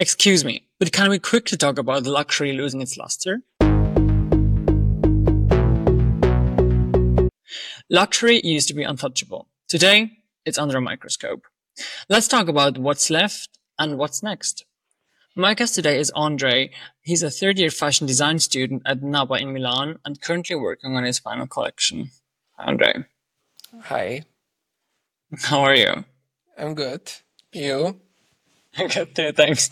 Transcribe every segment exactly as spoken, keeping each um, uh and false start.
Excuse me, but can we quickly talk about luxury losing its luster? Luxury used to be untouchable. Today, it's under a microscope. Let's talk about what's left and what's next. My guest today is Andre. He's a third year fashion design student at NABA in Milan and currently working on his final collection. Hi, Andre. Hi, How are you? I'm good. You? Good too, thanks.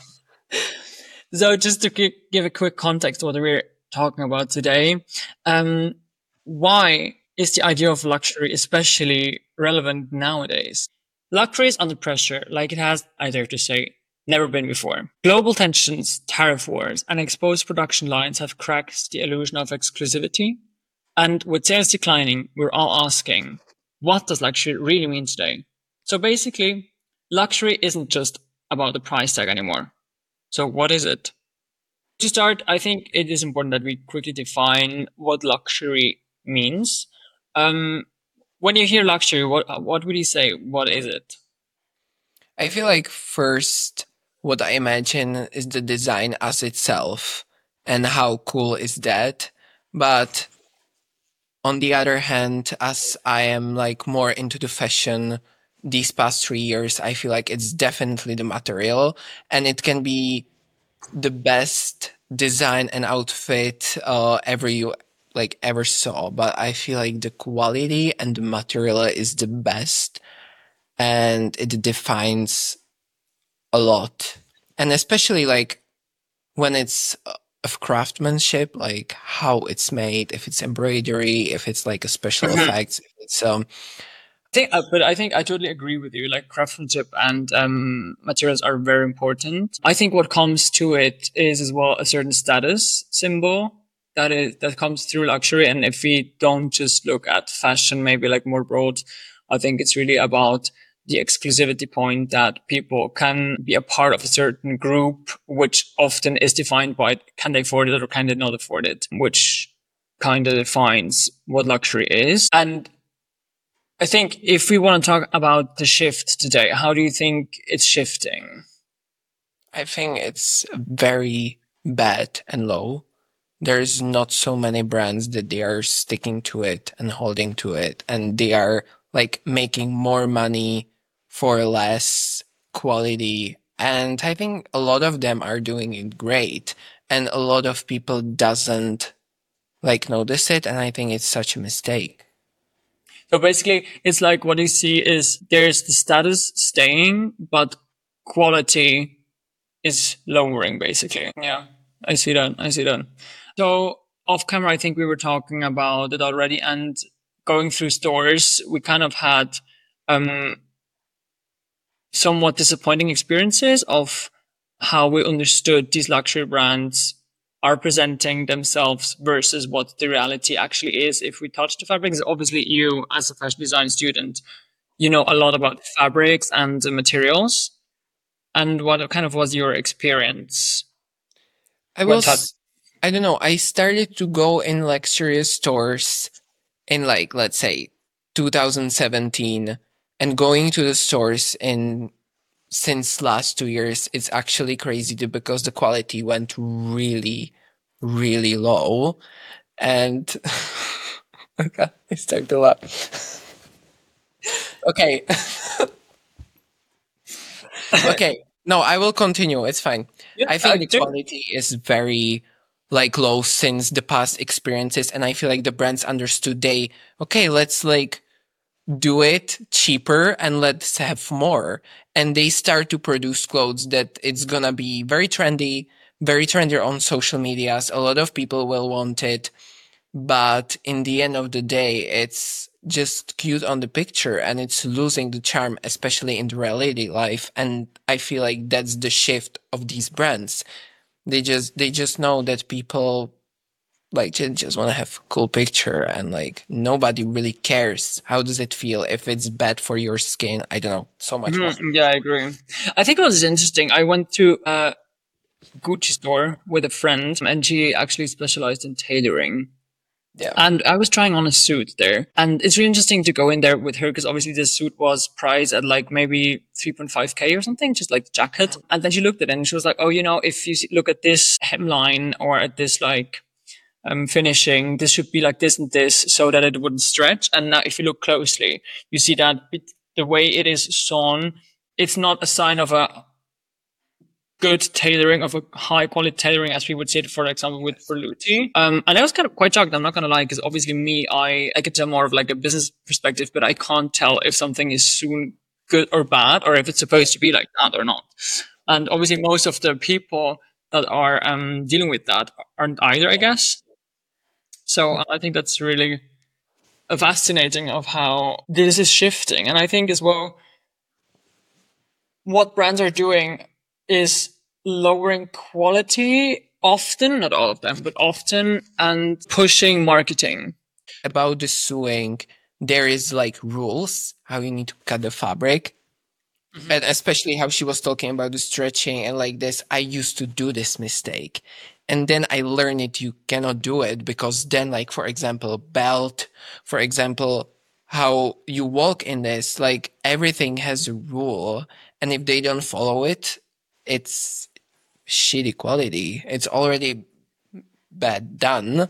So just to gi- give a quick context to what we're talking about today, um, why is the idea of luxury especially relevant nowadays? Luxury is under pressure, like it has, I dare to say, never been before. Global tensions, tariff wars, and exposed production lines have cracked the illusion of exclusivity. And with sales declining, we're all asking, what does luxury really mean today? So basically, luxury isn't just about the price tag anymore. So what is it? To start, I think it is important that we quickly define what luxury means. Um, when you hear luxury, what what would you say? What is it? I feel like first, what I imagine is the design as itself and how cool is that. But on the other hand, as I am like more into the fashion these past three years, I feel like it's definitely the material and it can be the best design and outfit uh, ever you like ever saw. But I feel like the quality and the material is the best and it defines a lot. And especially like when it's uh, of craftsmanship, like how it's made, if it's embroidery, if it's like a special effects, if it's um I think, uh, but I think I totally agree with you. Like craftsmanship and um, materials are very important. I think what comes to it is as well a certain status symbol that is that comes through luxury. And if we don't just look at fashion, maybe like more broad, I think it's really about the exclusivity point that people can be a part of a certain group, which often is defined by can they afford it or can they not afford it, which kind of defines what luxury is. And I think if we want to talk about the shift today, how do you think it's shifting? I think it's very bad and low. There's not so many brands that they are sticking to it and holding to it, and they are like making more money for less quality. And I think a lot of them are doing it great, and a lot of people doesn't like notice it, and I think it's such a mistake. So basically, it's like what you see is there's the status staying, but quality is lowering, basically. Yeah, I see that. I see that. So off camera, I think we were talking about it already, and going through stores, we kind of had um, somewhat disappointing experiences of how we understood these luxury brands are presenting themselves versus what the reality actually is. If we touch the fabrics, obviously you as a fashion design student, you know a lot about fabrics and the materials. And what kind of was your experience? I What type? was, I don't know, I started to go in like serious stores in like, let's say, two thousand seventeen, and going to the stores in since last two years, it's actually crazy too, because the quality went really, really low. And okay, I start to laugh. Okay. Okay. No, I will continue. It's fine. Yeah, I I think the do. quality is very like low since the past experiences, and I feel like the brands understood they okay, let's like do it cheaper and let's have more. And they start to produce clothes that it's gonna be very trendy, very trendy on social medias. A lot of people will want it. But in the end of the day, it's just cute on the picture and it's losing the charm, especially in the reality life. And I feel like that's the shift of these brands. They just, they just know that people like ju- just want to have a cool picture and like nobody really cares. How does it feel if it's bad for your skin? I don't know. So much more. Mhm, yeah, I agree. I think it was interesting. I went to a Gucci store with a friend, and she actually specialized in tailoring. Yeah. And I was trying on a suit there. And it's really interesting to go in there with her because obviously the suit was priced at like maybe three point five K or something, just like the jacket. And then she looked at it and she was like, oh, you know, if you look at this hemline or at this like um, finishing, this should be like this and this so that it wouldn't stretch. And now if you look closely, you see that it, the way it is sewn, it's not a sign of a good tailoring, of a high quality tailoring, as we would say, for example, with Berluti. Um, and I was kind of quite shocked. I'm not going to lie, because obviously me, I, I could tell more of like a business perspective, but I can't tell if something is soon good or bad, or if it's supposed to be like that or not. And obviously most of the people that are, um, dealing with that aren't either, I guess. So I think that's really fascinating of how this is shifting. And I think as well, what brands are doing is lowering quality often, not all of them, but often, and pushing marketing. About the sewing, there is like rules how you need to cut the fabric. Mm-hmm. And especially how she was talking about the stretching and like this. I used to do this mistake. And then I learned it. You cannot do it because then, like, for example, belt, for example, how you walk in this, like everything has a rule. And if they don't follow it, it's shitty quality. It's already bad done.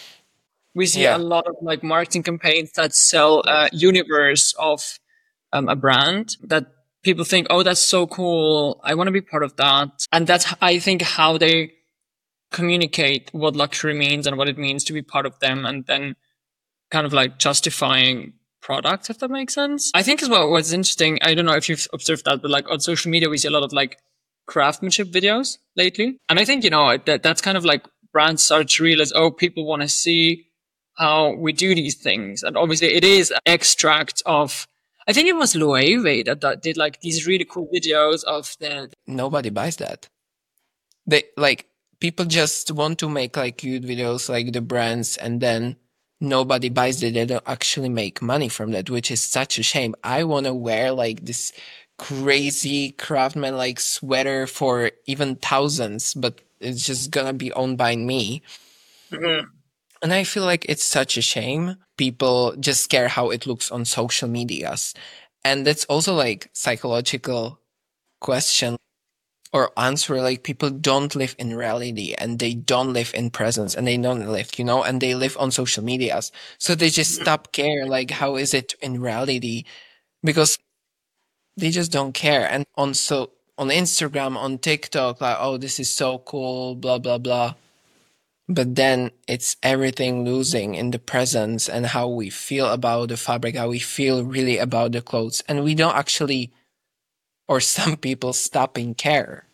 We see yeah. a lot of like marketing campaigns that sell a universe of um, a brand that people think, oh, that's so cool. I want to be part of that. And that's, I think, how they communicate what luxury means and what it means to be part of them. And then kind of like justifying products, if that makes sense. I think as well, what's interesting, I don't know if you've observed that, but like on social media, we see a lot of like craftsmanship videos lately. And I think, you know, that that's kind of like brands start to realize, oh, people want to see how we do these things. And obviously it is an extract of, I think it was Loewe that, that did like these really cool videos of the... Nobody buys that. They like, people just want to make like cute videos like the brands, and then nobody buys it. They don't actually make money from that, which is such a shame. I want to wear like this crazy craftsman like sweater for even thousands, but it's just gonna be owned by me. Mm-hmm. And I feel like it's such a shame. People just care how it looks on social medias. And that's also like psychological question or answer. Like people don't live in reality and they don't live in presence and they don't live, you know, and they live on social medias. So they just stop care. Like, how is it in reality? Because they just don't care. And on so on Instagram, on TikTok, like, oh, this is so cool, blah, blah, blah. But then it's everything losing in the presence and how we feel about the fabric, how we feel really about the clothes. And we don't actually, or some people stopping care.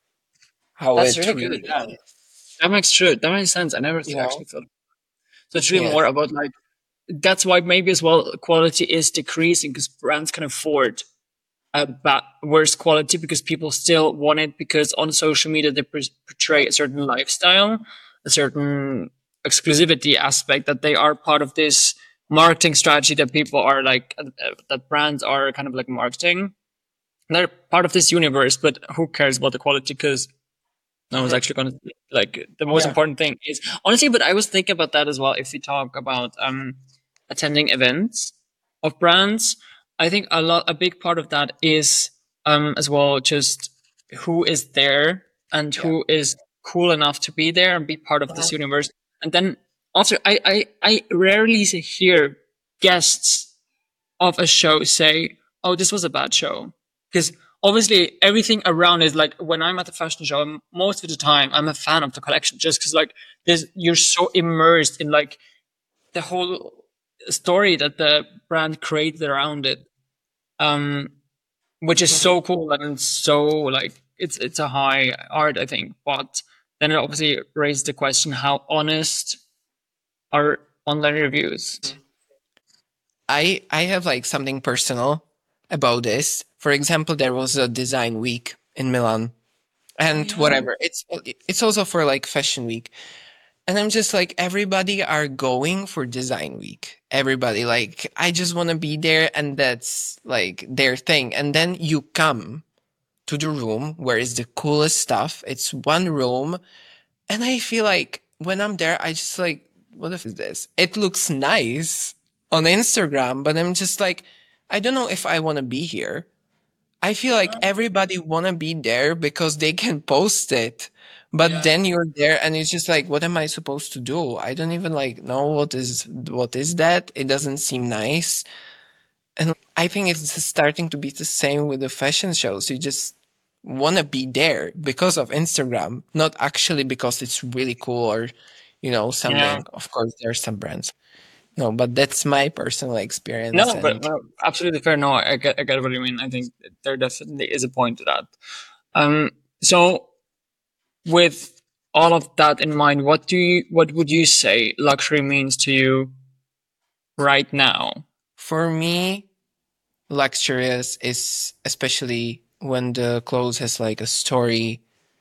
How That's it really, really good. Yeah. That makes true. That makes sense. I never yeah. actually thought. So it's really yeah. more about like, that's why maybe as well quality is decreasing because brands can afford a bad, worse quality because people still want it because on social media they portray a certain lifestyle, a certain exclusivity aspect, that they are part of this marketing strategy that people are like, uh, that brands are kind of like marketing. They're part of this universe, but who cares about the quality? Because no one's actually going to, like, the most yeah. important thing is, honestly, but I was thinking about that as well. If we talk about um, attending events of brands, I think a lot, a big part of that is um, as well, just who is there and yeah. who is cool enough to be there and be part of uh-huh. this universe. And then also, I, I, I rarely hear guests of a show say, oh, this was a bad show. Because obviously everything around is like, when I'm at the fashion show, I'm, most of the time I'm a fan of the collection just because like there's, you're so immersed in like the whole story that the brand created around it. Um, which is so cool and it's so like, it's, it's a high art, I think. But then it obviously raised the question, how honest are online reviews? I, I have like something personal about this. For example, there was a design week in Milan and yeah. whatever. It's, it's also for like fashion week. And I'm just like, everybody are going for design week. Everybody, like, I just want to be there and that's like their thing. And then you come to the room where is the coolest stuff. It's one room. And I feel like when I'm there, I just like, what if is this? It looks nice on Instagram, but I'm just like, I don't know if I want to be here. I feel like everybody want to be there because they can post it. But Yeah. then you're there and it's just like, what am I supposed to do? I don't even like know what is what is that. It doesn't seem nice. And I think it's starting to be the same with the fashion shows. You just want to be there because of Instagram, not actually because it's really cool or, you know, something. Yeah. Of course, there's some brands. No, but that's my personal experience. No, and but no, absolutely fair. No, I get, I get what you mean. I think there definitely is a point to that. Um, so with all of that in mind, what do you, what would you say luxury means to you right now? For me, luxurious is especially when the clothes has like a story,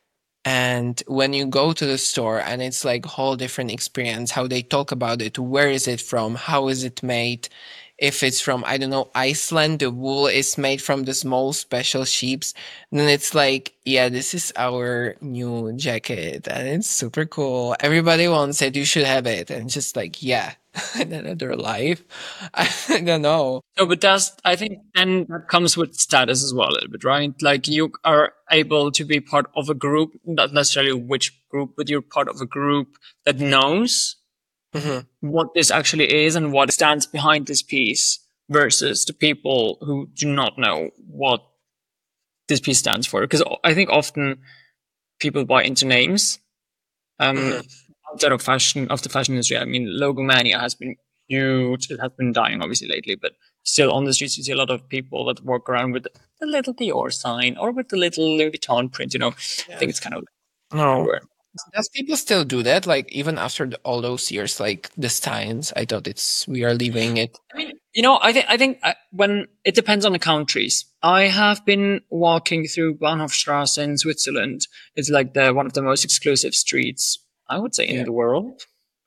and when you go to the store and it's like whole different experience, how they talk about it, where is it from, how is it made. If it's from, I don't know, Iceland, the wool is made from the small special sheeps. Then it's like, yeah, this is our new jacket and it's super cool. Everybody wants it. You should have it. And just like, yeah, another life. I don't know. No, but that's, I think then that comes with status as well a little bit, right? Like you are able to be part of a group, not necessarily which group, but you're part of a group that knows Mm-hmm. what this actually is and what stands behind this piece versus the people who do not know what this piece stands for. Because I think often people buy into names. Um, Mm-hmm. outside of fashion, of the fashion industry, I mean, logomania has been huge. It has been dying obviously lately, but still on the streets you see a lot of people that walk around with the little Dior sign or with the little Louis Vuitton print. You know, I think it's kind of No. everywhere. Does people still do that? Like even after the, all those years, like the Steins, I thought it's we are leaving it. I mean, you know, I think I think uh, when it depends on the countries. I have been walking through Bahnhofstrasse in Switzerland. It's like the one of the most exclusive streets, I would say, in Yeah. the world.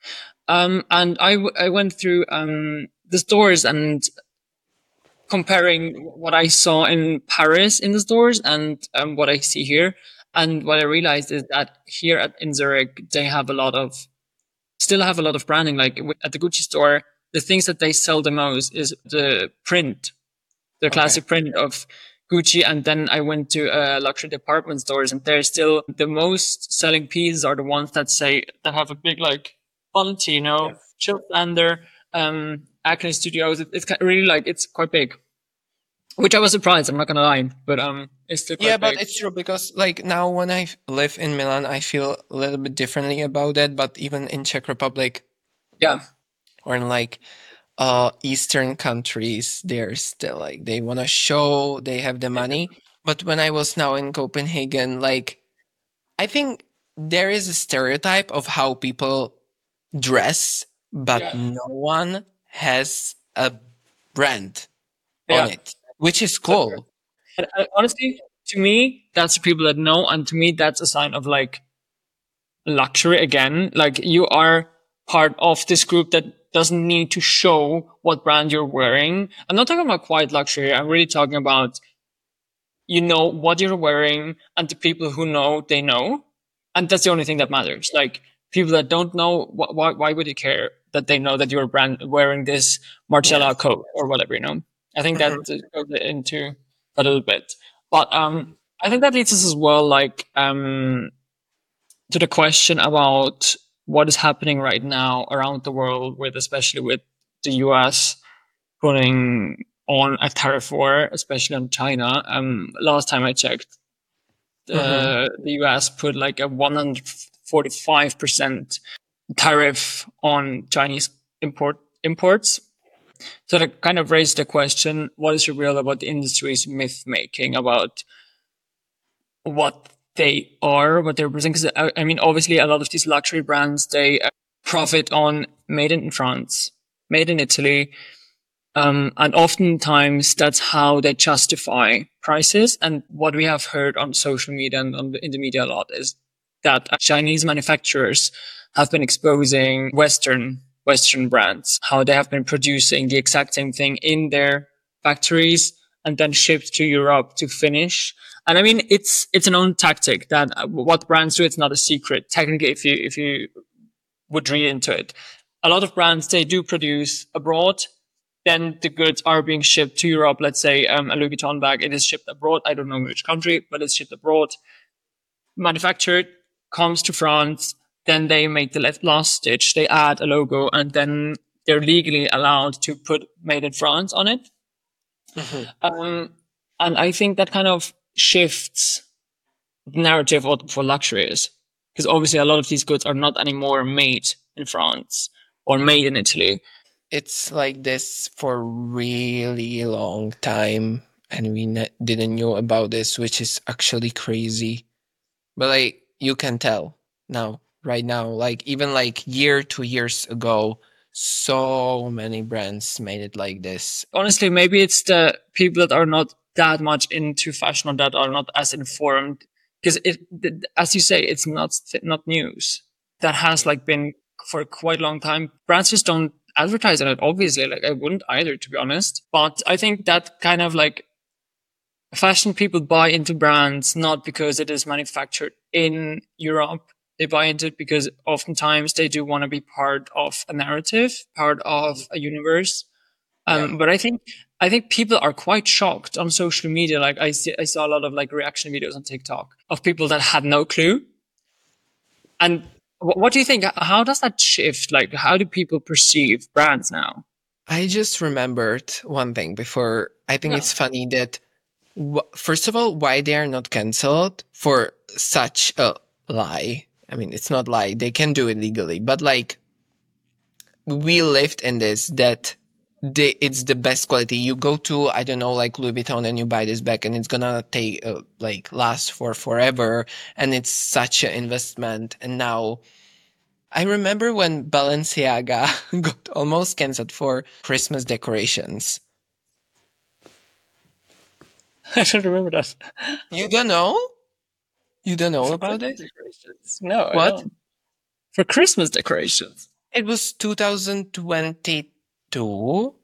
Um, and I w- I went through um the stores and comparing what I saw in Paris in the stores and um, what I see here. And what I realized is that here at in Zurich, they have a lot of, still have a lot of branding. Like w- at the Gucci store, the things that they sell the most is the print, the classic print of Gucci. And then I went to uh, luxury department stores, and they're still the most selling pieces are the ones that say that have a big like Valentino, Yes. Chiltlander, um, Acne Studios. It, it's ki- really like it's quite big. Which I was surprised, I'm not gonna lie, but um, it's still quite Yeah, but big. it's true because like now when I f- live in Milan, I feel a little bit differently about that. But even in Czech Republic Yeah, or in like uh Eastern countries, they're still like they want to show they have the money. But when I was now in Copenhagen, like I think there is a stereotype of how people dress, but Yeah. no one has a brand yeah. on it, which is cool. And, uh, honestly, to me, that's the people that know, and to me, that's a sign of like luxury again. Like you are part of this group that doesn't need to show what brand you're wearing. I'm not talking about quiet luxury. I'm really talking about, you know what you're wearing, and the people who know, they know. And that's the only thing that matters. Like people that don't know, wh- why, why would you care that they know that you're brand wearing this Marcella Yes. coat or whatever, you know? I think that Mhm. uh, goes into a little bit. But, um, I think that leads us as well, like, um, to the question about what is happening right now around the world with, especially with the U S putting on a tariff war, especially on China. Um, last time I checked, uh, Mhm. the U S put like a one hundred forty-five percent tariff on Chinese import imports. So that kind of raised the question: what is real about the industry's myth making about what they are, what they represent? Because I, I mean, obviously, a lot of these luxury brands they uh, profit on made in France, made in Italy, um, and oftentimes that's how they justify prices. And what we have heard on social media and on the, in the media a lot is that Chinese manufacturers have been exposing Western Western brands, how they have been producing the exact same thing in their factories and then shipped to Europe to finish. And I mean, it's it's an own tactic that uh, what brands do. It's not a secret technically. If you if you would read into it, a lot of brands, they do produce abroad. Then the goods are being shipped to Europe. Let's say um, a Louis Vuitton bag, it is shipped abroad. I don't know which country, but it's shipped abroad. Manufactured, comes to France. Then they make the last stitch. They add a logo, and then they're legally allowed to put "Made in France" on it. Mm-hmm. Um, and I think that kind of shifts the narrative of for luxury is, because obviously a lot of these goods are not anymore made in France or made in Italy. It's like this for a really long time, and we ne- didn't know about this, which is actually crazy. But like, you can tell now, right now, like even like year, two years ago, so many brands made it like this. Honestly, maybe it's the people that are not that much into fashion or that are not as informed, because it, as you say, it's not not news that has like been for quite a long time. Brands just don't advertise on it, obviously. Like I wouldn't either, to be honest. But I think that kind of like fashion people buy into brands not because it is manufactured in Europe. They buy into it because oftentimes they do want to be part of a narrative, part of a universe. Um, yeah. But I think I think people are quite shocked on social media. Like I see, I saw a lot of like reaction videos on TikTok of people that had no clue. And what do you think? How does that shift? Like, how do people perceive brands now? I just remembered one thing before. I think yeah. It's funny that, first of all, why they are not cancelled for such a lie. I mean, it's not lie. They can do it legally. But like, we lived in this that they, it's the best quality. You go to, I don't know, like Louis Vuitton and you buy this bag and it's gonna take, uh, like, last for forever. And it's such an investment. And now, I remember when Balenciaga got almost cancelled for Christmas decorations. I don't remember that. You don't know? You don't know for about Christmas it? Decorations. No, what? I don't. For Christmas decorations. It was two thousand twenty-two.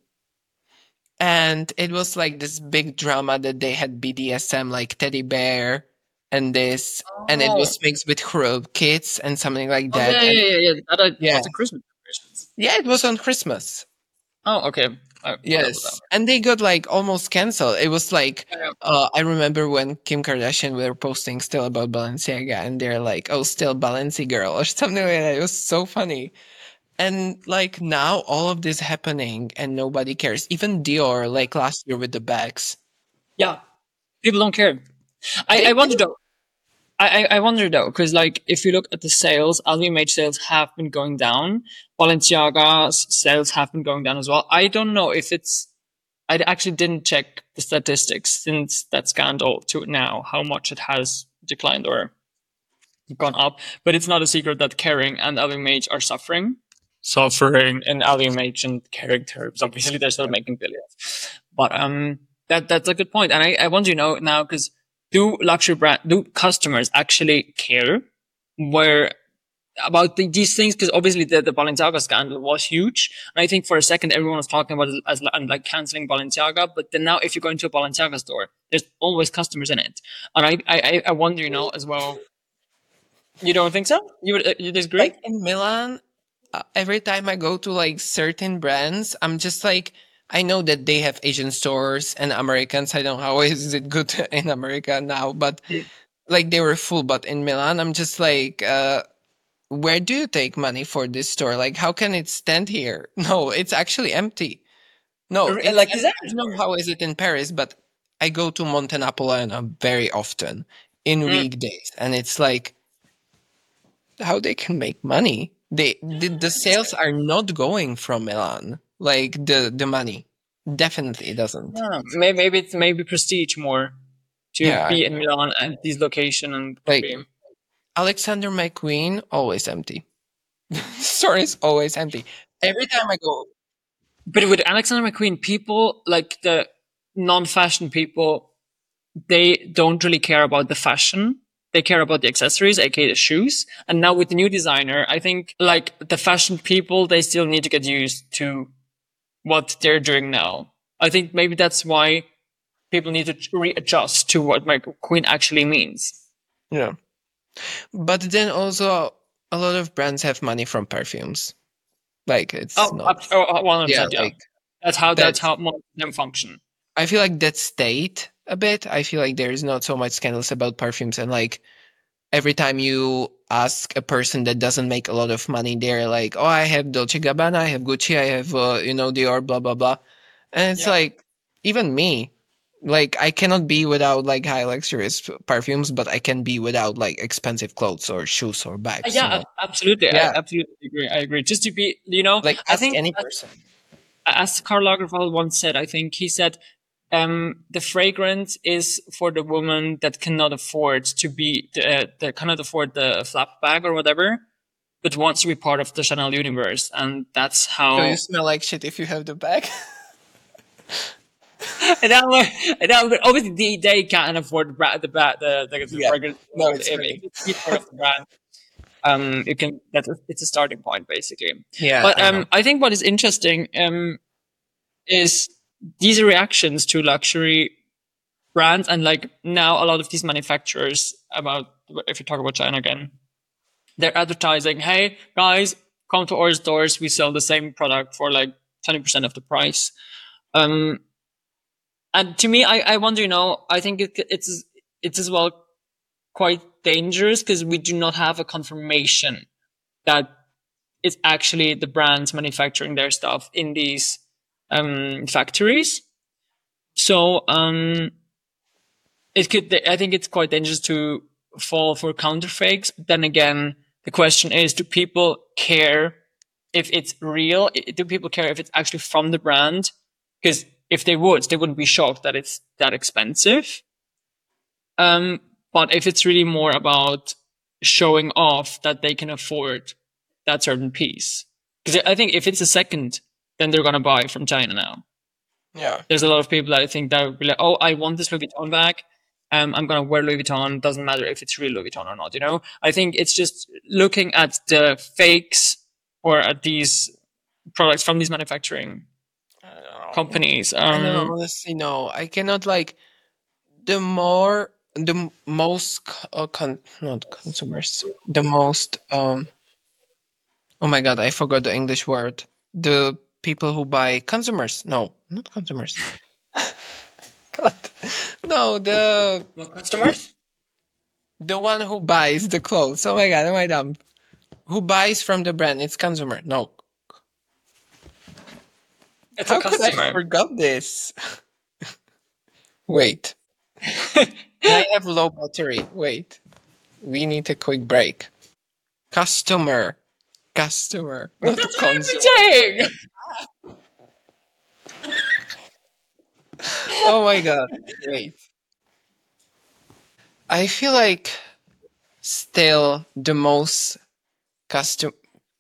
And it was like this big drama that they had B D S M, like teddy bear and this. Oh. And it was mixed with Hurub kits and something like that. Oh, yeah, and, yeah, yeah, yeah. That, yeah. was a Christmas decorations. Yeah, it was on Christmas. Oh, okay. I yes. And they got like almost cancelled. It was like, yeah. uh, I remember when Kim Kardashian were posting still about Balenciaga and they're like, oh, still Balenci girl or something like that. It was so funny. And like now all of this happening and nobody cares. Even Dior, like last year with the bags. Yeah. People don't care. I, I wonder though. I, I wonder though, because like if you look at the sales, L V M H sales have been going down. Balenciaga's sales have been going down as well. I don't know if it's. I actually didn't check the statistics since that scandal to now, how much it has declined or gone up. But it's not a secret that Kering and L V M H are suffering. Suffering in L V M H and Kering terms. Obviously, they're still making billions. But um, that that's a good point. And I, I want to know now because. Do luxury brand, do customers actually care where about the, these things? Because obviously the, the Balenciaga scandal was huge. And I think for a second, everyone was talking about it as and like canceling Balenciaga. But then now if you go into a Balenciaga store, there's always customers in it. And I, I, I wonder, you know, as well, you don't think so? You would, uh, you disagree? Like in Milan, uh, every time I go to like certain brands, I'm just like, I know that they have Asian stores and Americans. I don't know how is it good in America now, but like they were full. But in Milan, I'm just like, uh, where do you take money for this store? Like, how can it stand here? No, it's actually empty. No, like is that? I don't know how is it in Paris, but I go to Monte Napoleone very often in mm. weekdays, and it's like how they can make money. They the, the sales are not going from Milan. Like the, the money definitely doesn't. Yeah, maybe, maybe it's maybe prestige more to yeah, be in Milan and this location and like be. Alexander McQueen always empty. Store is always empty every time I go. But with Alexander McQueen, people like the non-fashion people, they don't really care about the fashion. They care about the accessories, aka the shoes. And now with the new designer, I think like the fashion people, they still need to get used to what they're doing now. I think maybe that's why people need to readjust to what McQueen actually means. Yeah. But then also a lot of brands have money from perfumes. Like it's Oh, not. up, oh, one hundred Yeah, percent, yeah. like That's how that's that's. how most of them function. I feel like that stayed a bit. I feel like there is not so much scandals about perfumes, and like every time you ask a person that doesn't make a lot of money, they're like, "Oh, I have Dolce Gabbana, I have Gucci, I have uh, you know Dior, blah blah blah," and it's Yeah. like even me, like I cannot be without like high luxurious perfumes, but I can be without like expensive clothes or shoes or Uh, bags. Yeah, You know, ab- absolutely. I yeah, absolutely agree. I agree. Just to be, you know, like I ask think any as, person. as Karl Lagerfeld once said, I think he said, um, the fragrance is for the woman that cannot afford to be, uh, that cannot afford the flap bag or whatever, but wants to be part of the Chanel universe. And that's So you how, smell like shit if you have the bag. and that, way- and that, but obviously they, they can't afford the, bra- the, bra- the, the, the Yeah, fragrance. no, But it's if great. if it's part of the brand, um, you can, that's a, it's a starting point basically. Yeah, But, I know. um, I think what is interesting, um, is these reactions to luxury brands, and like now a lot of these manufacturers, about if you talk about China again, they're advertising, hey guys, come to our stores, we sell the same product for like twenty percent of the price. Um, and to me, I, I wonder, you know, I think it, it's it's as well quite dangerous because we do not have a confirmation that it's actually the brands manufacturing their stuff in these um, factories. So um, it could. I think it's quite dangerous to fall for counterfakes. But then again, the question is: do people care if it's real? Do people care if it's actually from the brand? Because if they would, they wouldn't be shocked that it's that expensive. Um, but if it's really more about showing off that they can afford that certain piece, because I think if it's a second, then they're gonna buy from China now. Yeah. There's a lot of people that I think that would be like, oh, I want this Louis Vuitton bag. Um, I'm gonna wear Louis Vuitton. Doesn't matter if it's real Louis Vuitton or not. You know, I think it's just looking at the fakes or at these products from these manufacturing I don't know. companies. I don't know. Um, Honestly, no. I cannot like the more the m- most c- uh, con not consumers the most um oh my god, I forgot the English word. The people who buy consumers. No, not consumers. God. No, the what customers? the one who buys the clothes. Oh my god, am I dumb? Who buys from the brand? It's consumer. No. It's a How could I customer. forgot this? Wait. I have low battery. Wait. We need a quick break. Customer. Customer. Not That's what I'm consumer. saying. Oh my god. Wait. I feel like still the most custom.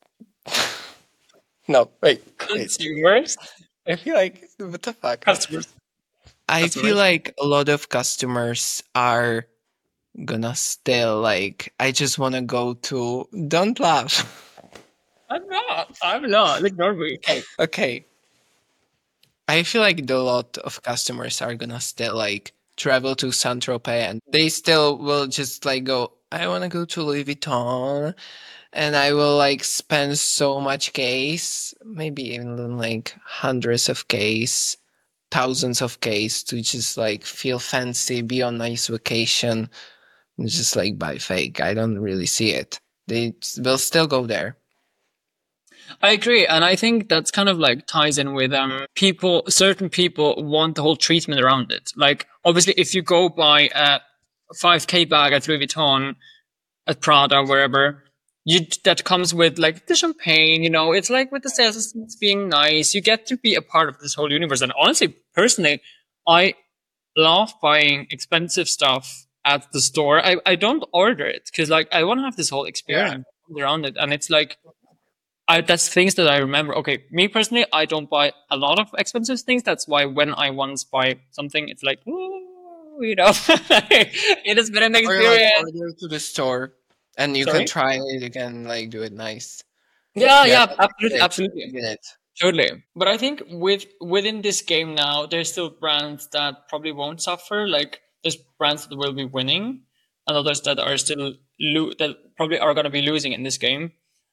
No, wait. Wait. Consumers, I feel like what the fuck? customers, I feel customers. like a lot of customers are gonna still like I just wanna go to don't laugh. I'm not. I'm not. Ignore me. Okay. Okay. I feel like the lot of customers are gonna still like travel to Saint Tropez and they still will just like go, I wanna go to Louis Vuitton and I will like spend so much case, maybe even like hundreds of case, thousands of case to just like feel fancy, be on nice vacation, and just like buy fake. I don't really see it. They will still go there. I agree, and I think that's kind of like ties in with um people. Certain people want the whole treatment around it. Like obviously, if you go buy a five k bag at Louis Vuitton, at Prada, wherever, you that comes with like the champagne. You know, it's like with the sales assistants being nice. You get to be a part of this whole universe. And honestly, personally, I love buying expensive stuff at the store. I I don't order it because like I want to have this whole experience around it, and it's like I, that's things that I remember. Okay, me personally, I don't buy a lot of expensive things. That's why when I once buy something, it's like, ooh, you know, it has been an Or you like experience. order to the store and you can Sorry? try it again, like do it nice. Yeah, Yeah, yeah, that's absolutely, great. absolutely, Get it. totally. But I think with within this game now, there's still brands that probably won't suffer. Like there's brands that will be winning, and others that are still lo- that probably are going to be losing in this game.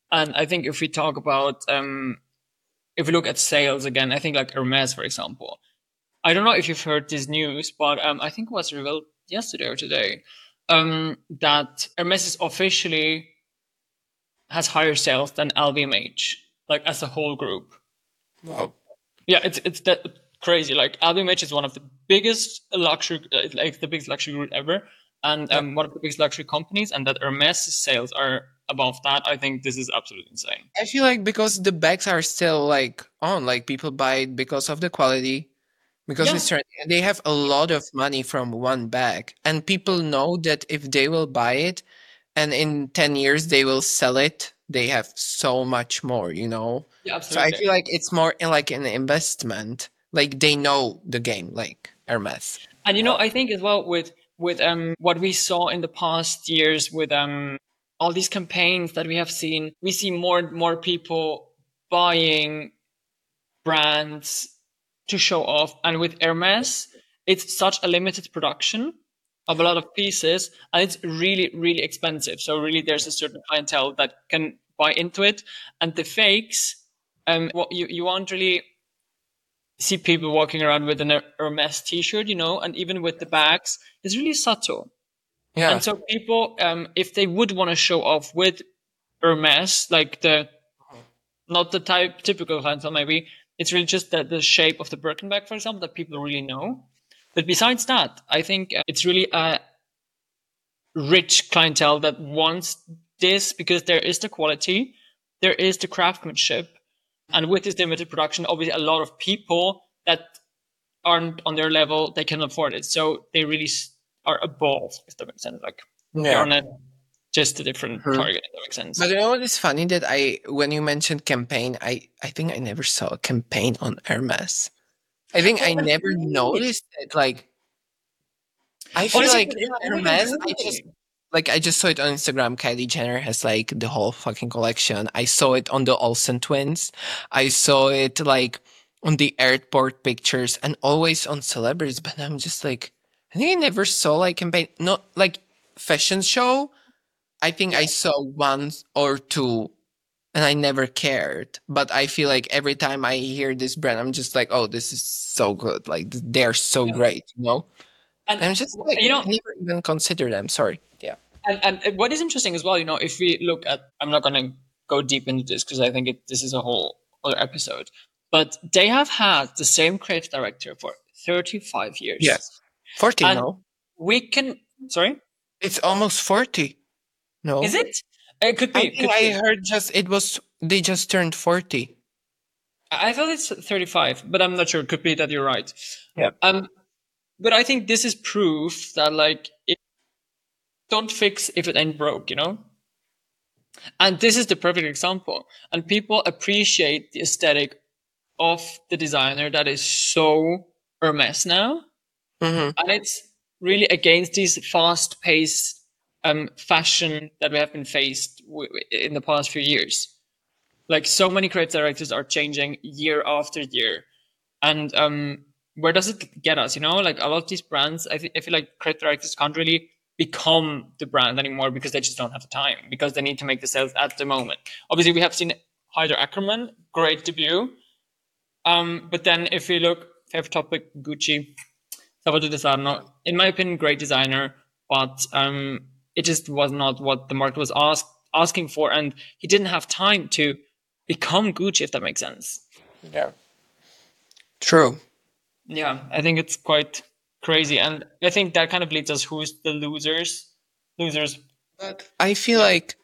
And I think if we talk about, um, if we look at sales again, I think like Hermes, for example. I don't know if you've heard this news, but um, I think it was revealed yesterday or today um, that Hermes is officially has higher sales than L V M H, like as a whole group. Wow. Yeah, it's it's that crazy. Like L V M H is one of the biggest luxury, uh, like the biggest luxury group ever, and Yeah. um, one of the biggest luxury companies, and that Hermes sales are above that. I think this is absolutely insane. I feel like because the bags are still like on, like people buy it because of the quality, because Yeah, it's trendy, and they have a lot of money from one bag, and people know that if they will buy it, and in ten years they will sell it, they have so much more, you know. yeah, So I absolutely. feel like it's more in like an investment. Like they know the game, like Hermes. And you know, I think as well with with um what we saw in the past years with um all these campaigns that we have seen, we see more and more people buying brands to show off. And with Hermes, it's such a limited production of a lot of pieces, and it's really, really expensive. So really, there's a certain clientele that can buy into it, and the fakes. Um, what you you won't really see people walking around with an Hermes T-shirt, you know, and even with the bags, it's really subtle. Yeah. And so people, um, if they would want to show off with Hermes, like the not the type typical clientele, maybe it's really just the the shape of the Birkin bag, for example, that people really know. But besides that, I think uh, it's really a rich clientele that wants this because there is the quality, there is the craftsmanship, and with this limited production, obviously a lot of people that aren't on their level, they can afford it. So they really are above, if that makes sense. Like they're Yeah. on a just a different Mhm. target, if that makes sense. But you know what is funny that I when you mentioned campaign, I I think I never saw a campaign on Hermes. I think I never noticed it. Like I feel Honestly, like yeah, I think Hermes, I just really. like I just saw it on Instagram. Kylie Jenner has like the whole fucking collection. I saw it on the Olsen twins. I saw it like on the airport pictures and always on celebrities. But I'm just like, I think I never saw like campaign, not like fashion show. I think Yeah. I saw one or two and I never cared. But I feel like every time I hear this brand, I'm just like, oh, this is so good. Like they're so Yeah. great, you know? And I'm just like, you I know, never even considered them. Sorry. Yeah. and, and what is interesting as well, you know, if we look at, I'm not going to go deep into this because I think it, this is a whole other episode, but they have had the same creative director for thirty-five years. Yes. forty, And no? we can, sorry, It's almost forty. is No? it? It could I be, think could I be. heard just, it was, they just turned forty. I thought it's thirty-five, but I'm not sure. It could be that you're right. Yeah. Um, but I think this is proof that like, it, don't fix if it ain't broke, you know? And this is the perfect example. And people appreciate the aesthetic of the designer that is so Hermes now. Mm-hmm. And it's really against this fast paced um, fashion that we have been faced w- in the past few years. Like so many creative directors are changing year after year. And um, where does it get us? You know, like a lot of these brands, I, th- I feel like creative directors can't really become the brand anymore because they just don't have the time because they need to make the sales at the moment. Obviously, we have seen Hyder Ackerman, great debut. Um, but then if we look, favorite topic, Gucci, Salvatore De Sarno, in my opinion, great designer, but um, it just was not what the market was ask, asking for, and he didn't have time to become Gucci, if that makes sense. Yeah. True. Yeah, I think it's quite crazy, and I think that kind of leads us who's the losers. Losers. But I feel Yeah, like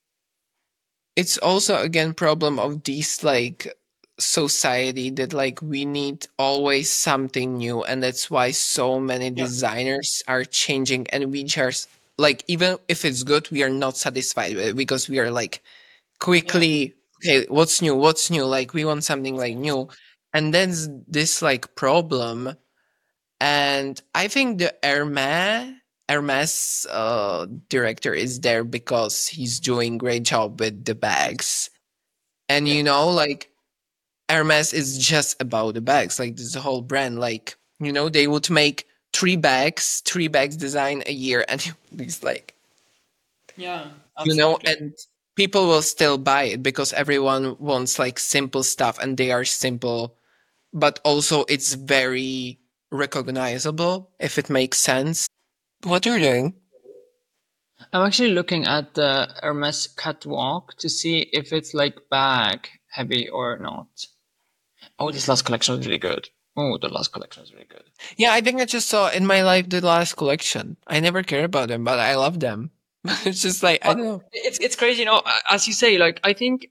it's also again problem of this like society that like we need always something new, and that's why so many yeah, designers are changing, and we just like even if it's good we are not satisfied with it because we are like yeah, quickly, okay, what's new, what's new, like we want something like new, and then this like problem. And I think the Hermes Hermes uh, director is there because he's doing great job with the bags. And yeah, you know, like Hermes is just about the bags. Like this whole brand, like you know, they would make three bags, three bags design a year, and it's like yeah, you know, absolutely. and people will still buy it because everyone wants like simple stuff and they are simple, but also it's very recognizable, if it makes sense. What are you doing? I'm actually looking at the Hermes catwalk to see if it's like bag heavy or not. Oh, this last collection is really good. Oh, the last collection is really good. Yeah, I think I just saw in my life the last collection. I never cared about them, but I love them. It's just like, I don't know. It's it's crazy, you know. As you say, like I think,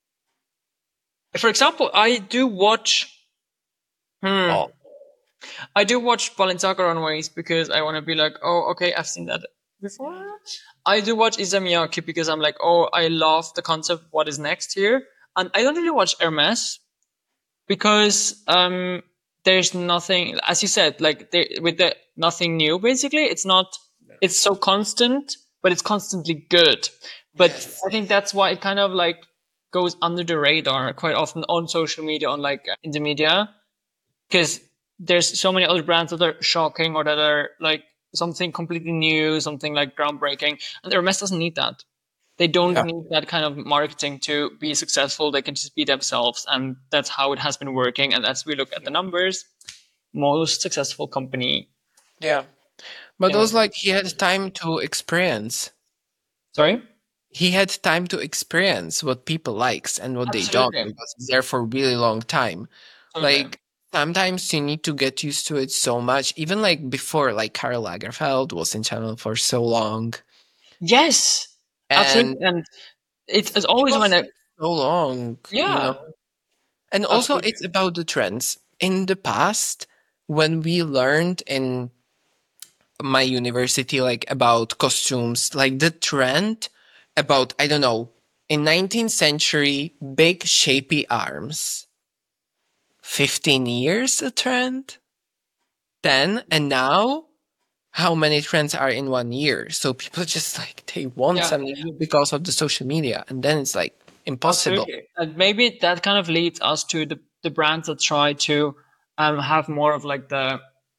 for example, I do watch. Hmm, Oh, I do watch Balenciaga runways because I want to be like, oh, okay, I've seen that before. I do watch Issey Miyake because I'm like, oh, I love the concept. What is next here? And I don't really watch Hermes because um, there's nothing, as you said, like there, with the nothing new. Basically, it's not. It's so constant, but it's constantly good. But yes. I think that's why it kind of like goes under the radar quite often on social media, on like in the media, because there's so many other brands that are shocking or that are like something completely new, something like groundbreaking, and Hermes doesn't need that. They don't Yeah. need that kind of marketing to be successful. They can just be themselves, and that's how it has been working. And as we look at the numbers, most successful company. Yeah. But Yeah. also, like, he had time to experience. Sorry? He had time to experience what people likes and what they Absolutely. don't because he's there for a really long time. Okay. Like, sometimes you need to get used to it so much. Even like before, like Karl Lagerfeld was in Channel for so long. Yes, And absolutely. And it's, it's it always was when I, like so long, you yeah, know. And also, absolutely. it's about the trends. In the past, when we learned in my university, like about costumes, like the trend about, I don't know, in nineteenth century, big shapy arms. fifteen years a trend? ten? And now, how many trends are in one year? So people just like, they want Yeah. something new because of the social media. And then it's like impossible. Absolutely. And maybe that kind of leads us to the, the brands that try to um, have more of like the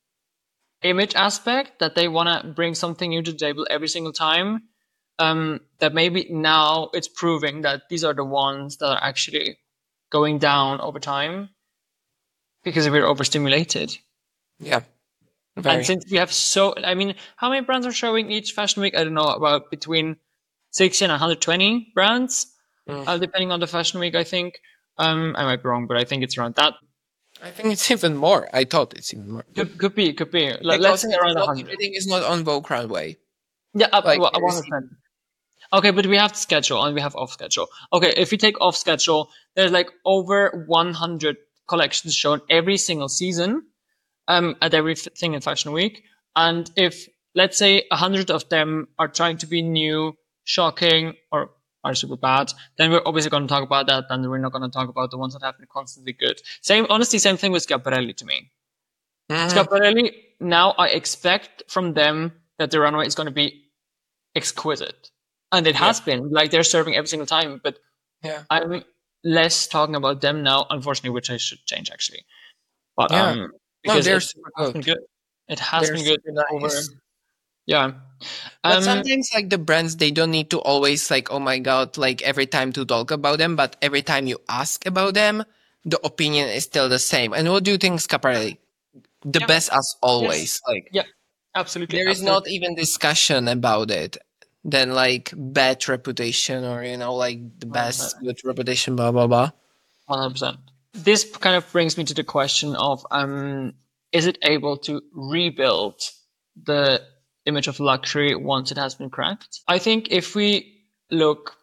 image aspect, that they want to bring something new to the table every single time. Um, that maybe now it's proving that these are the ones that are actually going down over time because we're overstimulated. Yeah. Very. And since we have so, I mean, how many brands are showing each fashion week? I don't know, about between sixty and one hundred twenty brands, Mm. uh, depending on the fashion week, I think. Um, I might be wrong, but I think it's around that. I think it's even more. I thought it's even more. Could, could be, could be. L- Because Let's say around not one hundred. everything is not on Vogue Runway. Yeah, up, Like, well, there is- one hundred. Okay, but we have the schedule and we have off schedule. Okay, if we take off schedule, there's like over one hundred collections shown every single season, um, at everything in Fashion Week. And if, let's say, one hundred of them are trying to be new, shocking, or are super bad, then we're obviously going to talk about that, and we're not going to talk about the ones that have been constantly good. Same, honestly, same thing with Schiaparelli to me. Mhm. Schiaparelli, now I expect from them that the runway is going to be exquisite. And it has been. Like, they're serving every single time, but Yeah. I'm less talking about them now, unfortunately, which I should change, actually. But, Yeah. um, No, because they're it super has been good. good. It has They're been good super over, nice. yeah. But Um, sometimes, like, the brands, they don't need to always, like, oh my god, like, every time to talk about them, but every time you ask about them, the opinion is still the same. And what do you think, Schiaparelli? The Yeah. best as always. Like, yeah, absolutely. there is absolutely. not even discussion about it. Then, like, bad reputation or, you know, like, the best good reputation, blah, blah, blah. one hundred percent. This kind of brings me to the question of, um, is it able to rebuild the image of luxury once it has been cracked? I think if we look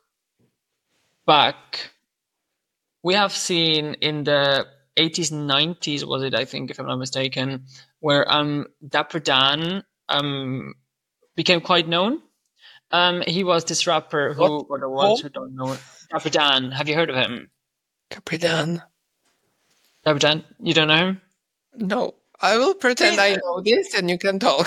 back, we have seen in the eighties, nineties, was it, I think, if I'm not mistaken, where um, Dapper Dan um, became quite known. Um, he was this rapper who, What? for the ones who don't know, Dapper Dan. Have you heard of him? Capridan. Dapper Dan, you don't know him? No. I will pretend I know this and you can talk.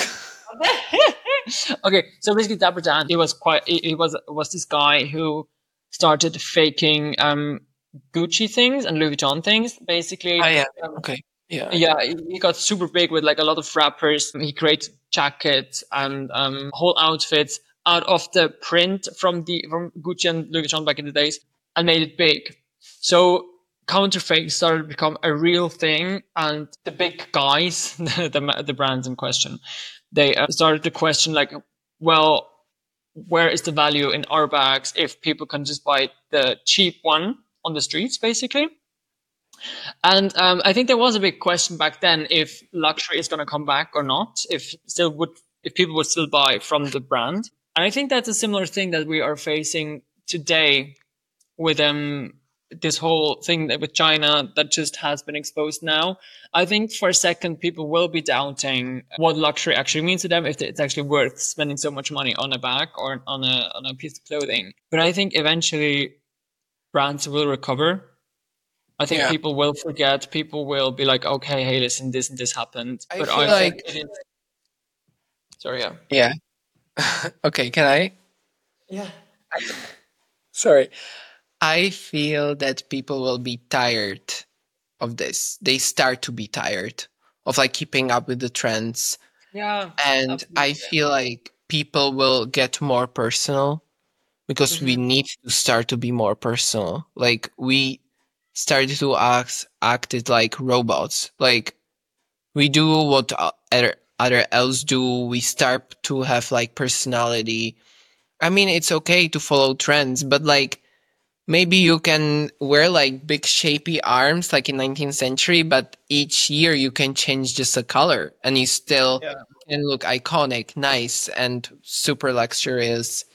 Okay, so basically, Dapper Dan, he was quite, he, he was was this guy who started faking um, Gucci things and Louis Vuitton things. Basically, Oh, yeah. um, Okay. Yeah. yeah, he he got super big with like a lot of rappers. He created jackets and um, whole outfits out of the print from the from Gucci and Louis Vuitton back in the days and made it big. So counterfeit started to become a real thing, and the big guys, the the, the brands in question, they uh, started to question like, well, where is the value in our bags if people can just buy the cheap one on the streets, basically? And um, I think there was a big question back then if luxury is going to come back or not, if still would if people would still buy from the brand. And I think that's a similar thing that we are facing today with um this whole thing that with China that just has been exposed now. I think for a second people will be doubting what luxury actually means to them, if it's actually worth spending so much money on a bag or on a on a piece of clothing. But I think eventually brands will recover. I think Yeah. people will forget. People will be like, okay, hey, listen, this and this happened. I but feel I like- think it is. Sorry, yeah. Yeah. Okay, can I? Yeah. Sorry. I feel that people will be tired of this. They start to be tired of like keeping up with the trends. Yeah. And absolutely. I feel like people will get more personal because we need to start to be more personal. Like we started to act acted like robots. Like we do what o- other other else do. We start to have like personality. I mean, it's okay to follow trends, but like maybe you can wear like big shapy arms like in nineteenth century, but each year you can change just a color and you still Yeah. can look iconic, nice, and super luxurious.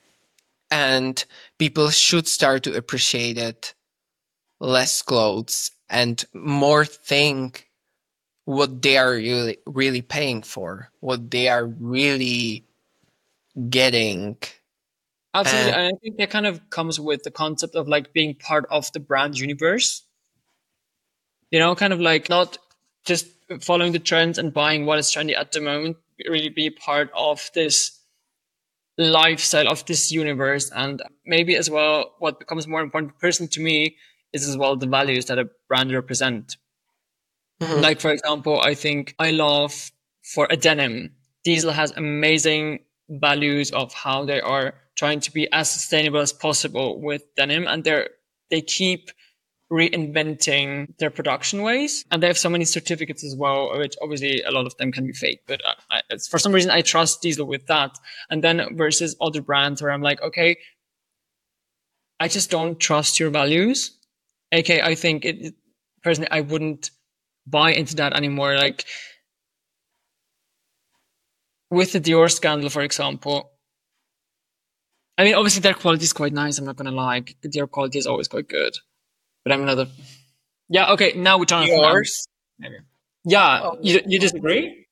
And people should start to appreciate it. Less clothes and more think what they are really really paying for, what they are really getting. Absolutely. And- And I think that kind of comes with the concept of like being part of the brand universe. You know, kind of like not just following the trends and buying what is trendy at the moment, really be part of this lifestyle of this universe. And maybe as well, what becomes more important personally to me is as well the values that a brand represent. Mhm. Like, for example, I think I love for a denim, Diesel has amazing values of how they are trying to be as sustainable as possible with denim, and they're they keep reinventing their production ways, and they have so many certificates as well, which obviously a lot of them can be fake, but I, I, it's, for some reason I trust Diesel with that. And then versus other brands where I'm like, okay, I just don't trust your values. A K, I think it, it personally I wouldn't buy into that anymore. Like with the Dior scandal, for example. I mean, obviously their quality is quite nice. I'm not gonna lie, the Dior quality is always quite good. But I'm another. Yeah, okay. Now we're trying to. Yours? Maybe. Yeah, Oh. you you disagree?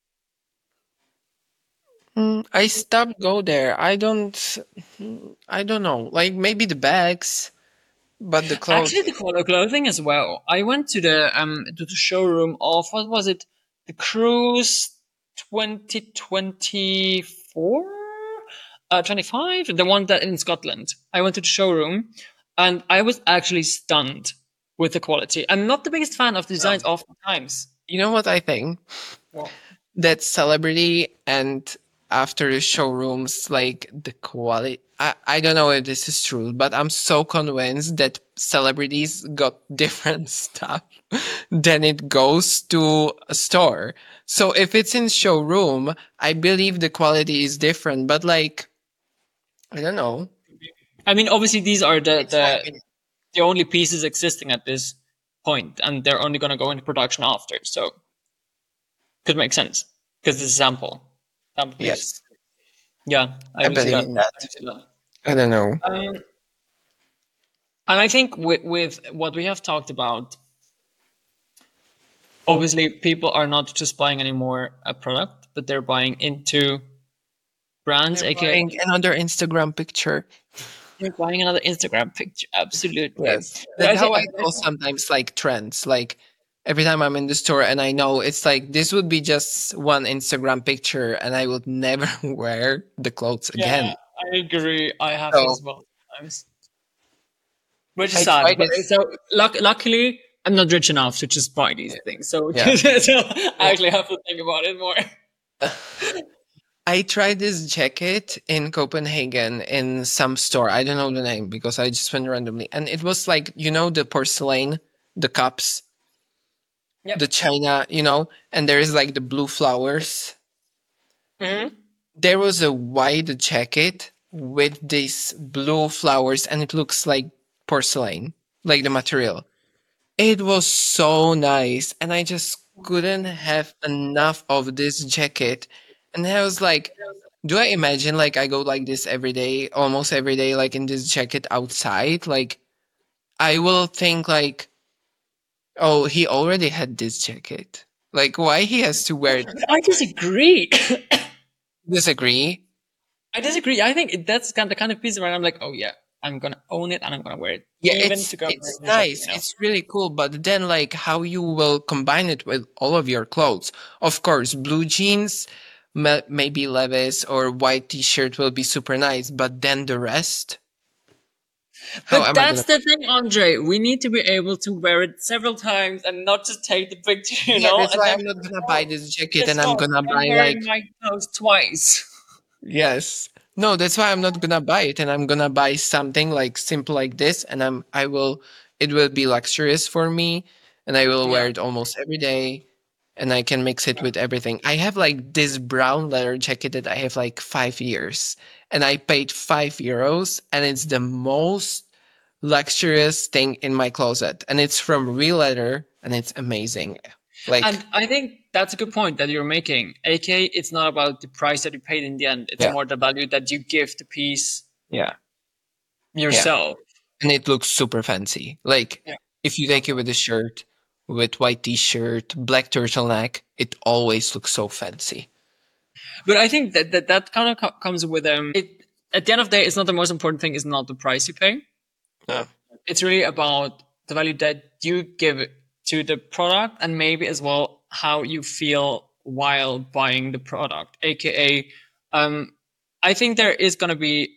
Mm, I stopped go there. I don't. I don't know. Like maybe the bags, but the clothes. Actually, the color clothing as well. I went to the um to the showroom of what was it? The Cruise twenty twenty-four, uh, twenty-five, the one that in Scotland. I went to the showroom, and I was actually stunned with the quality. I'm not the biggest fan of designs oftentimes. You know what I think? Well, That celebrity and after the showrooms, like the quality. I, I don't know if this is true, but I'm so convinced that celebrities got different stuff than it goes to a store. So if it's in showroom, I believe the quality is different, but like, I don't know. I mean, obviously these are the my the, opinion. the only pieces existing at this point, and they're only going to go into production after. So could make sense because it's a sample. sample piece. Yes. Yeah, I, I will see believe that. in that. I see that. I don't know. Um, and I think with, with what we have talked about, obviously people are not just buying anymore a product, but they're buying into brands, They're aka buying another Instagram picture. they're buying another Instagram picture. Absolutely. Yes. But That's I how I think- call sometimes like trends. Like every time I'm in the store and I know it's like this would be just one Instagram picture and I would never wear the clothes again. Yeah, I agree. I have So- as well sometimes. Which I is sad. tried But, it. so luck, luckily, I'm not rich enough to just buy these things. So, Yeah. so I actually have to think about it more. I tried this jacket in Copenhagen in some store. I don't know the name because I just went randomly. And it was like, you know, the porcelain, the cups, Yep. the china, you know, and there is like the blue flowers. Mm-hmm. There was a white jacket with these blue flowers and it looks like porcelain, like the material. It was so nice. And I just couldn't have enough of this jacket. And I was like, do I imagine like I go like this every day, almost every day, like in this jacket outside? Like I will think like, oh, he already had this jacket. Like why he has to wear it? I disagree. Disagree? I disagree. I think it, that's kind of the kind of piece where I'm like, oh yeah, I'm gonna own it and I'm gonna wear it. Yeah, even it's to go it's to the shop, nice. you know? It's really cool. But then like how you will combine it with all of your clothes. Of course, blue jeans, ma- maybe Levi's or white t-shirt will be super nice. But then the rest. How But am I that's gonna? the thing, Andre. We need to be able to wear it several times and not just take the picture, you Yeah, know, that's and why then I'm not gonna buy oh, this jacket guess and I'm what? gonna I'm buy like wearing my clothes twice. yes. No, that's why I'm not gonna buy it and I'm gonna buy something like simple like this and I'm I will it will be luxurious for me and I will wear Yeah. it almost every day and I can mix it with everything. I have like this brown leather jacket that I have like five years and I paid five euros and it's the most luxurious thing in my closet and it's from real leather and it's amazing. Like And I think that's a good point that you're making. A K, it's not about the price that you paid in the end. It's yeah, more the value that you give the piece yeah, yeah. yourself. And it looks super fancy. Like Yeah. if you take it with a shirt, with white t-shirt, black turtleneck, it always looks so fancy. But I think that that, that kind of co- comes with um. It at the end of the day, it's not the most important thing. Is not the price you pay. Yeah. It's really about the value that you give to the product and maybe as well how you feel while buying the product. A K A, um, I think there is going to be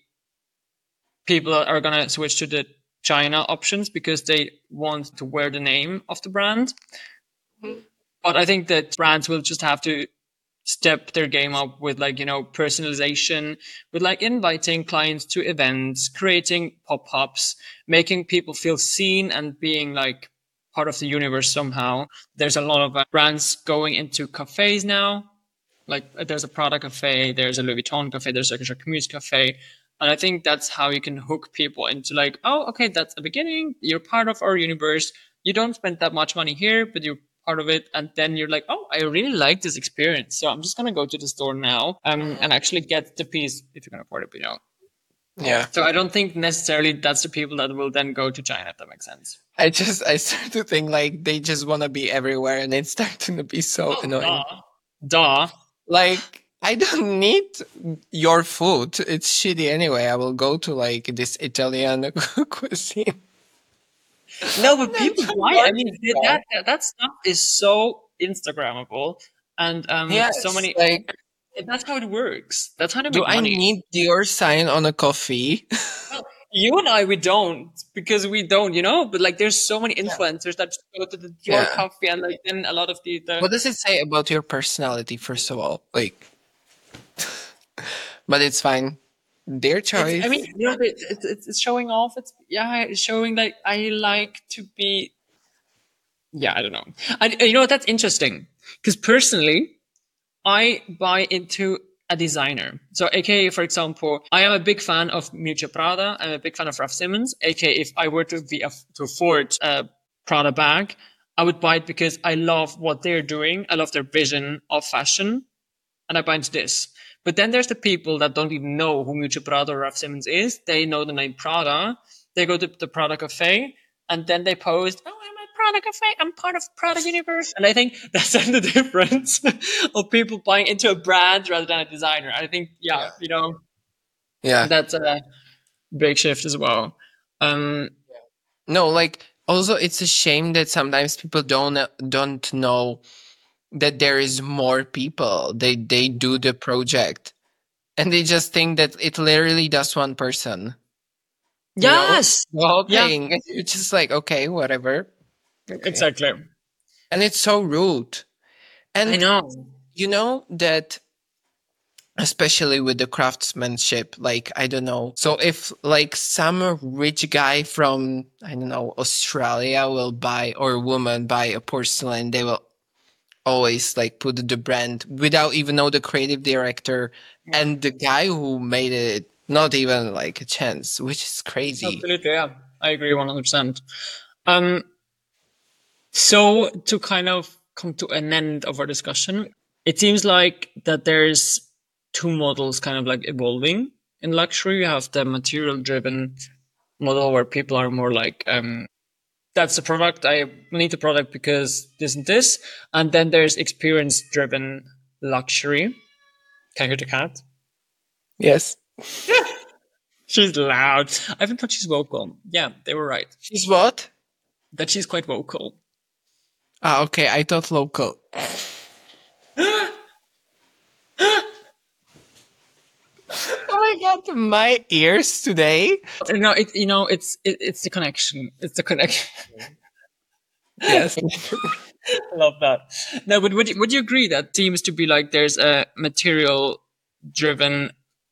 people that are going to switch to the China options because they want to wear the name of the brand. Mhm. But I think that brands will just have to step their game up with like, you know, personalization, with like inviting clients to events, creating pop-ups, making people feel seen and being like part of the universe somehow. There's a lot of uh, brands going into cafes now. Like uh, there's a Prada cafe, there's a Louis Vuitton cafe, there's a Jacquemus cafe. And I think that's how you can hook people into like, oh, okay, that's the beginning. You're part of our universe. You don't spend that much money here, but you're part of it. And then you're like, oh, I really like this experience. So I'm just going to go to the store now um, and actually get the piece if you can afford it, you know. Yeah. So I don't think necessarily that's the people that will then go to China, if that makes sense. I just I start to think like they just want to be everywhere and it's starting to be so Oh, annoying. duh. Duh. Like I don't need your food. It's shitty anyway. I will go to like this Italian cuisine. No, but And I people don't buy it. I want mean, to th- go. that, that that stuff is so Instagrammable, and um, so Yes, many. like That's how it works. That's how they do make I money. need your sign on a coffee? Well, you and I, we don't because we don't, you know. But like, there's so many influencers that just go to the your Yeah. coffee, and like then a lot of the, the What does it say about your personality, first of all? Like, but it's fine. Their choice. It's, I mean, you know, it's, it's, it's showing off. It's yeah, it's showing like I like to be. Yeah, I don't know. I, you know, that's interesting because personally, I buy into a designer. So, A K A, for example, I am a big fan of Miuccia Prada. I'm a big fan of Raf Simons. A K A, if I were to be a, to afford a Prada bag, I would buy it because I love what they're doing. I love their vision of fashion, and I buy into this. But then there's the people that don't even know who Miuccia Prada or Raf Simons is. They know the name Prada. They go to the Prada cafe, and then they post, "Oh, I'm at Prada cafe. I'm part of Prada universe." And I think that's the difference of people buying into a brand rather than a designer. I think, yeah, Yeah. you know, Yeah. that's a big shift as well. Um, No, like also it's a shame that sometimes people don't don't know that there is more people. They they do the project and they just think that it literally does one person. You know, yes, the whole yeah, thing. It's just like okay, whatever. Okay. exactly. And it's so rude. I And know. you know that especially with the craftsmanship. Like, I don't know. So if like some rich guy from, I don't know, Australia will buy, or woman buy a porcelain, they will always like put the brand without even know the creative director and the guy who made it, not even like a chance, which is crazy. Absolutely, yeah. I agree one hundred percent. Um, so to kind of come to an end of our discussion, it seems like that there's two models kind of like evolving in luxury. You have the material driven model where people are more like, um, that's the product. I need the product because this and this. And then there's experience driven luxury. Can you hear the cat? Yes. She's loud. I haven't thought she's vocal. Yeah, they were right. She's what? That she's quite vocal. Ah, okay. I thought local. Oh my god, my ears today. No, it, you know, it's it, it's the connection. It's the connection. Yes. I love that. No, but would you, would you agree that seems to be like there's a material driven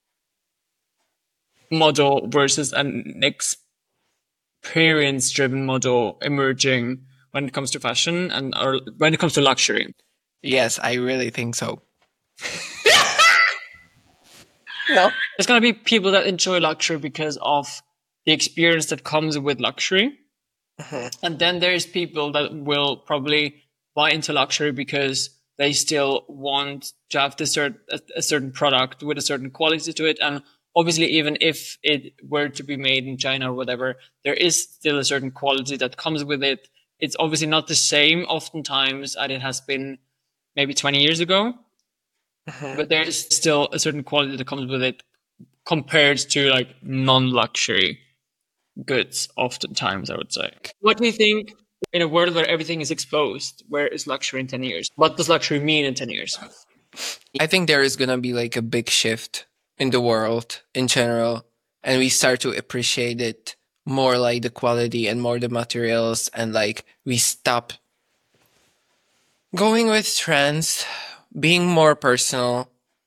model versus an experience driven model emerging when it comes to fashion and or when it comes to luxury? Yes, I really think so. No. There's going to be people that enjoy luxury because of the experience that comes with luxury. Uh-huh. And then there's people that will probably buy into luxury because they still want to have this cert- a, a certain product with a certain quality to it. And obviously, even if it were to be made in China or whatever, there is still a certain quality that comes with it. It's obviously not the same oftentimes as it has been maybe twenty years ago. Uh-huh. But there is still a certain quality that comes with it compared to like non-luxury goods oftentimes, I would say. What do you think in a world where everything is exposed, where is luxury in ten years? What does luxury mean in ten years? I think there is going to be like a big shift in the world in general, and we start to appreciate it more, like the quality and more the materials, and like we stop going with trends, being more personal,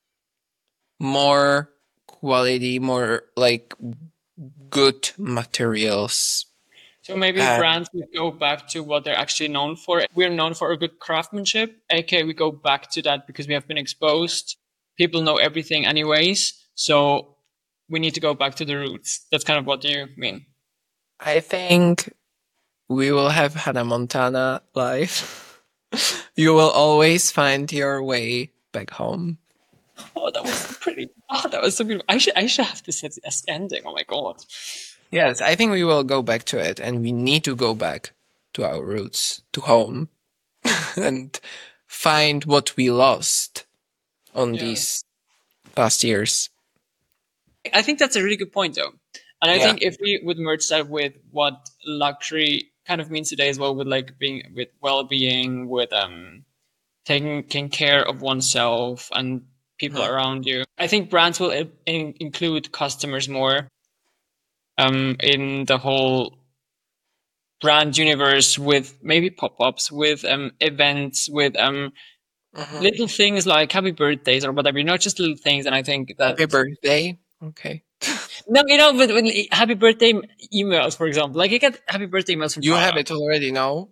more quality, more like good materials. So maybe uh, brands would go back to what they're actually known for. We're known for a good craftsmanship. Okay, we go back to that because we have been exposed. People know everything anyways. So we need to go back to the roots. That's kind of what you mean. I think we will have Hannah Montana live. You will always find your way back home. Oh, that was pretty. Oh, that was so beautiful. I should, I should have this as ending. Oh my god. Yes, I think we will go back to it, and we need to go back to our roots, to home, and find what we lost on yeah. these past years. I think that's a really good point, though. And I yeah. think if we would merge that with what luxury kind of means today as well, with like being with well-being, with um taking, taking care of oneself and people huh. around you, I think brands will in- include customers more um in the whole brand universe, with maybe pop-ups, with um events, with um uh-huh. little things like happy birthdays or whatever, you know, just little things. And I think that happy birthday. Okay. No, you know, but when happy birthday emails, for example, like you get happy birthday emails from you Prada. have it already now.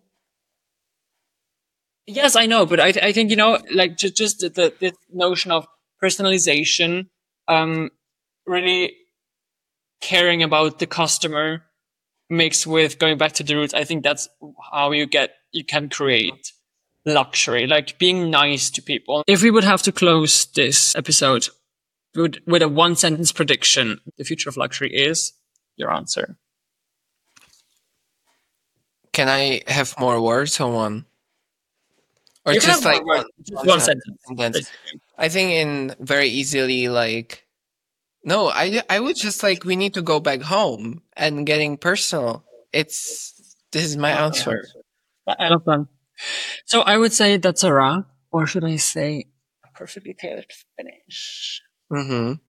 Yes, I know, but I I think, you know, like just just the, the this notion of personalization, um, really caring about the customer, mixed with going back to the roots. I think that's how you get you can create luxury, like being nice to people. If we would have to close this episode with, with a one sentence prediction, the future of luxury is your answer. Can I have more words or one? Or you just like one, one, one sentence. sentence. I think in very easily like, no, I, I would just like, we need to go back home and getting personal. It's, this is my answer. I love that. So I would say that's a wrap, or should I say a perfectly tailored finish? Mm-hmm.